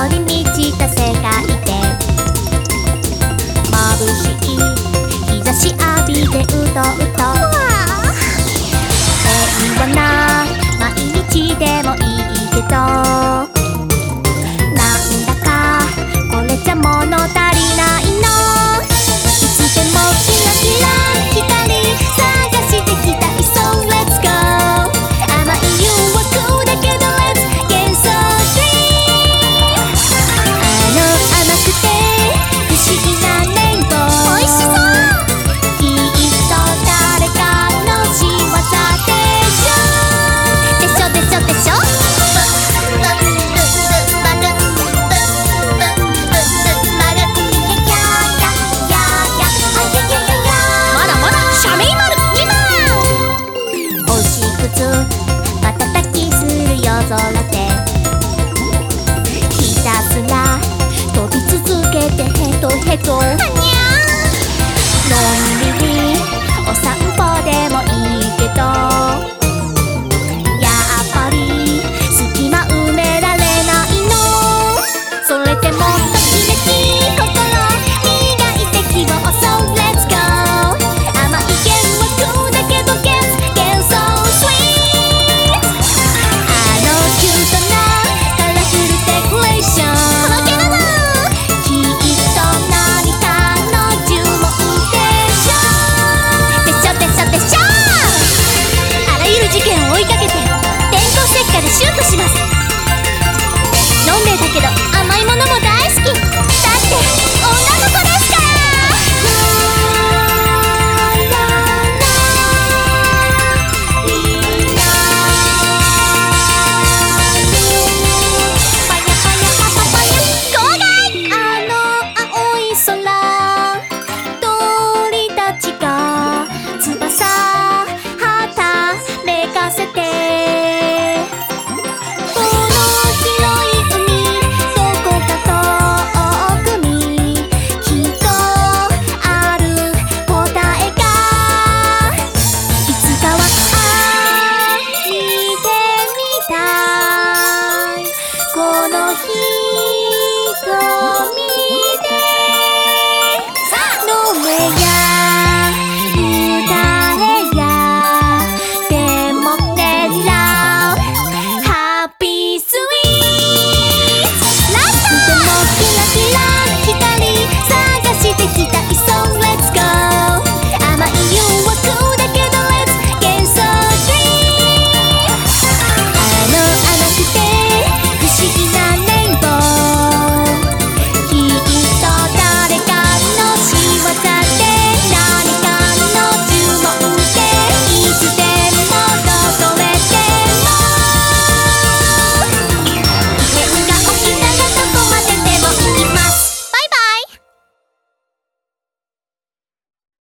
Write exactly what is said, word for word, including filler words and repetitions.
り満ちた世界で眩しい日差し浴びてうとうと平和な毎日でもいいけどなんだかこれじゃ物足りないのいつでもキラキラ光探してきたい So let's go 甘い誘惑だけど Let's get so deep あの甘くて不思議なレインボーおいしそうきっと誰かの仕業でしょでしょでしょでしょ空でひたすら飛び続けてヘトヘト